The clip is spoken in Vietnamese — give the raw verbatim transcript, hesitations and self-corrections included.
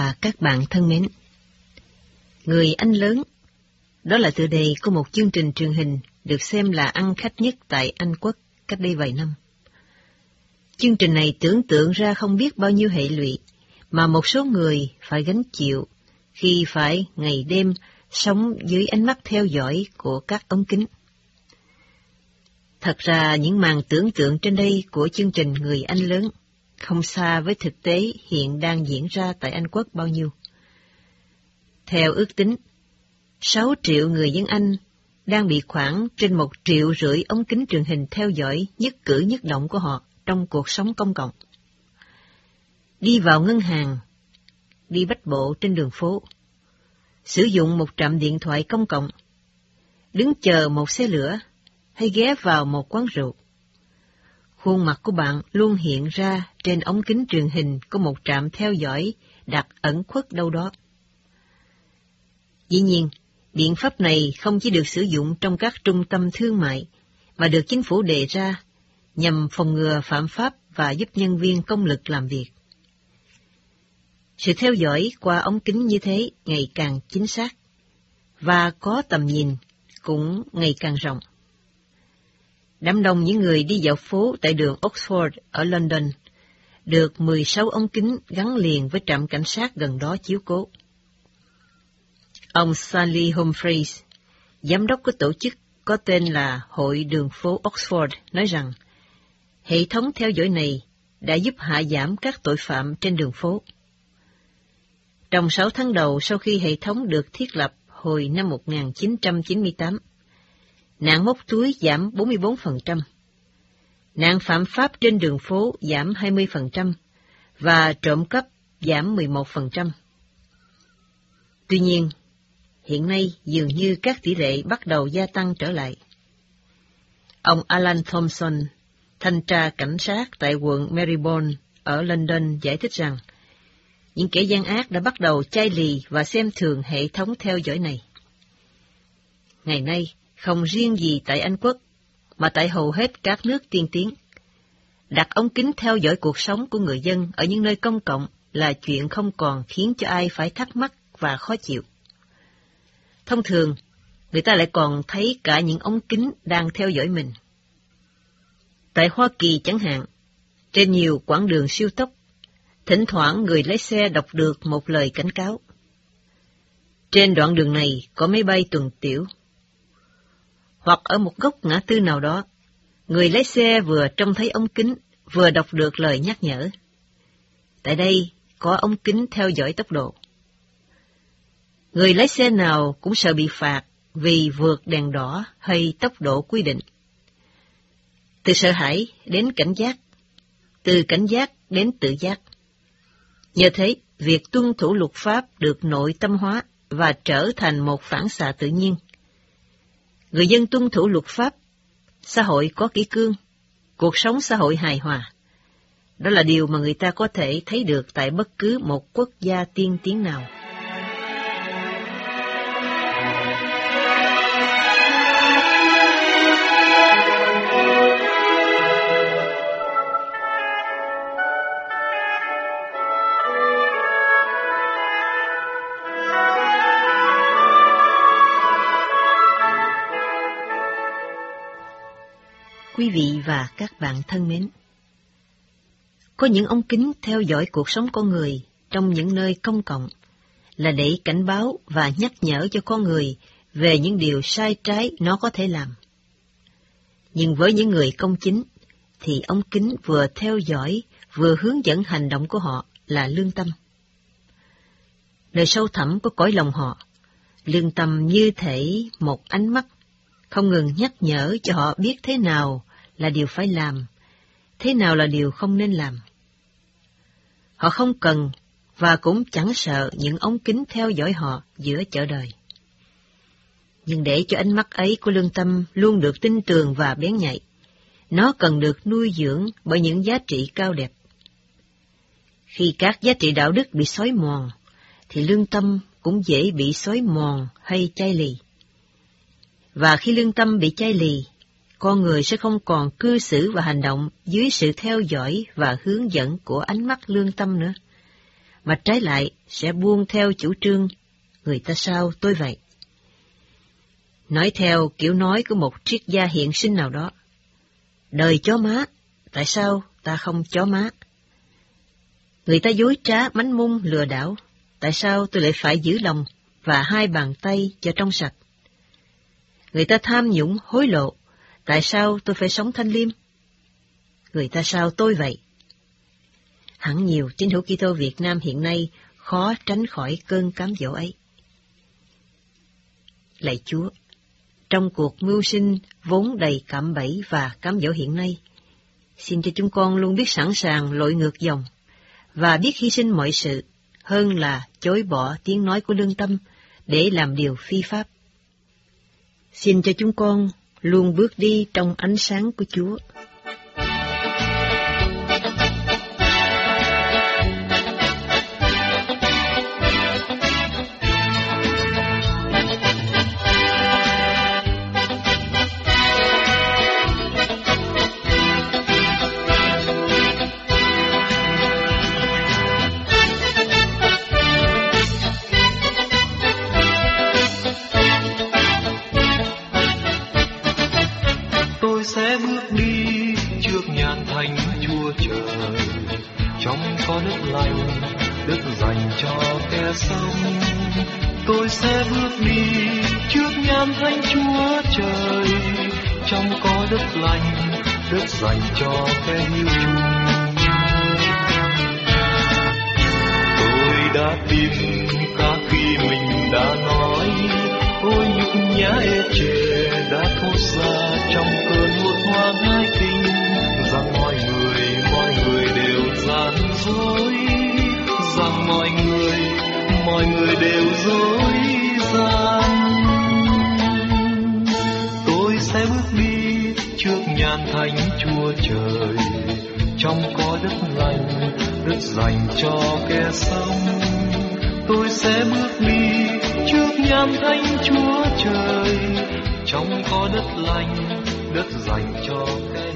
và các bạn thân mến, Người Anh Lớn, đó là tựa đề của một chương trình truyền hình được xem là ăn khách nhất tại Anh Quốc cách đây vài năm. Chương trình này tưởng tượng ra không biết bao nhiêu hệ lụy mà một số người phải gánh chịu khi phải ngày đêm sống dưới ánh mắt theo dõi của các ống kính. Thật ra những màn tưởng tượng trên đây của chương trình Người Anh Lớn không xa với thực tế hiện đang diễn ra tại Anh Quốc bao nhiêu. Theo ước tính, sáu triệu người dân Anh đang bị khoảng trên một triệu rưỡi ống kính truyền hình theo dõi nhất cử nhất động của họ trong cuộc sống công cộng. Đi vào ngân hàng, đi bách bộ trên đường phố, sử dụng một trạm điện thoại công cộng, đứng chờ một xe lửa hay ghé vào một quán rượu. Khuôn mặt của bạn luôn hiện ra trên ống kính truyền hình của một trạm theo dõi đặt ẩn khuất đâu đó. Dĩ nhiên, biện pháp này không chỉ được sử dụng trong các trung tâm thương mại, mà được chính phủ đề ra nhằm phòng ngừa phạm pháp và giúp nhân viên công lực làm việc. Sự theo dõi qua ống kính như thế ngày càng chính xác, và có tầm nhìn cũng ngày càng rộng. Đám đông những người đi dạo phố tại đường Oxford ở London được mười sáu ống kính gắn liền với trạm cảnh sát gần đó chiếu cố. Ông Stanley Humphreys, giám đốc của tổ chức có tên là Hội đường phố Oxford, nói rằng hệ thống theo dõi này đã giúp hạ giảm các tội phạm trên đường phố. Trong sáu tháng đầu sau khi hệ thống được thiết lập hồi năm một nghìn chín trăm chín mươi tám, nạn móc túi giảm bốn mươi bốn phần trăm, nạn phạm pháp trên đường phố giảm hai mươi phần trăm và trộm cắp giảm mười một phần trăm. Tuy nhiên, hiện nay dường như các tỷ lệ bắt đầu gia tăng trở lại. Ông Alan Thompson, thanh tra cảnh sát tại quận Marylebone ở London giải thích rằng, những kẻ gian ác đã bắt đầu chai lì và xem thường hệ thống theo dõi này. Ngày nay, không riêng gì tại Anh Quốc, mà tại hầu hết các nước tiên tiến, đặt ống kính theo dõi cuộc sống của người dân ở những nơi công cộng là chuyện không còn khiến cho ai phải thắc mắc và khó chịu. Thông thường, người ta lại còn thấy cả những ống kính đang theo dõi mình. Tại Hoa Kỳ chẳng hạn, trên nhiều quãng đường siêu tốc, thỉnh thoảng người lái xe đọc được một lời cảnh cáo. Trên đoạn đường này có máy bay tuần tiễu. Hoặc ở một góc ngã tư nào đó, người lái xe vừa trông thấy ống kính, vừa đọc được lời nhắc nhở. Tại đây có ống kính theo dõi tốc độ. Người lái xe nào cũng sợ bị phạt vì vượt đèn đỏ hay tốc độ quy định. Từ sợ hãi đến cảnh giác, từ cảnh giác đến tự giác. Nhờ thế, việc tuân thủ luật pháp được nội tâm hóa và trở thành một phản xạ tự nhiên. Người dân tuân thủ luật pháp, xã hội có kỷ cương, cuộc sống xã hội hài hòa. Đó là điều mà người ta có thể thấy được tại bất cứ một quốc gia tiên tiến nào. Quý vị và các bạn thân mến, có những ống kính theo dõi cuộc sống con người trong những nơi công cộng là để cảnh báo và nhắc nhở cho con người về những điều sai trái nó có thể làm. Nhưng với những người công chính, thì ống kính vừa theo dõi vừa hướng dẫn hành động của họ là lương tâm. Nơi sâu thẳm của cõi lòng họ, lương tâm như thể một ánh mắt, không ngừng nhắc nhở cho họ biết thế nào là điều phải làm, thế nào là điều không nên làm. Họ không cần và cũng chẳng sợ những ống kính theo dõi họ giữa chợ đời. Nhưng để cho ánh mắt ấy của lương tâm luôn được tinh tường và bén nhạy, nó cần được nuôi dưỡng bởi những giá trị cao đẹp. Khi các giá trị đạo đức bị xói mòn, thì lương tâm cũng dễ bị xói mòn hay chai lì. Và khi lương tâm bị chai lì, con người sẽ không còn cư xử và hành động dưới sự theo dõi và hướng dẫn của ánh mắt lương tâm nữa, mà trái lại sẽ buông theo chủ trương người ta sao tôi vậy. Nói theo kiểu nói của một triết gia hiện sinh nào đó, đời chó má, tại sao ta không chó má? Người ta dối trá, mánh mung, lừa đảo, tại sao tôi lại phải giữ lòng và hai bàn tay cho trong sạch? Người ta tham nhũng, hối lộ, tại sao tôi phải sống thanh liêm? Người ta sao tôi vậy? Hẳn nhiều tín hữu Kitô Việt Nam hiện nay khó tránh khỏi cơn cám dỗ ấy. Lạy Chúa, trong cuộc mưu sinh vốn đầy cạm bẫy và cám dỗ hiện nay, xin cho chúng con luôn biết sẵn sàng lội ngược dòng và biết hy sinh mọi sự hơn là chối bỏ tiếng nói của lương tâm để làm điều phi pháp. Xin cho chúng con luôn bước đi trong ánh sáng của Chúa. Tôi sẽ bước đi trước nhan thánh Chúa Trời, trong có đất lành, đất dành cho kẻ hiếu chung. Tôi đã tin cả khi mình đã nói, ôi nhục nhã ê chề đã thốt ra trong cơn hốt hoang hai kinh, rằng mọi người, mọi người đều gian dối, rằng mọi người, mọi người đều dối gian. Tôi sẽ bước đi trước nhan thánh Chúa Trời, trong có đất lành, đất dành cho kẻ sống. Tôi sẽ bước đi trước nhan thánh Chúa Trời, trong có đất lành, đất dành cho kẻ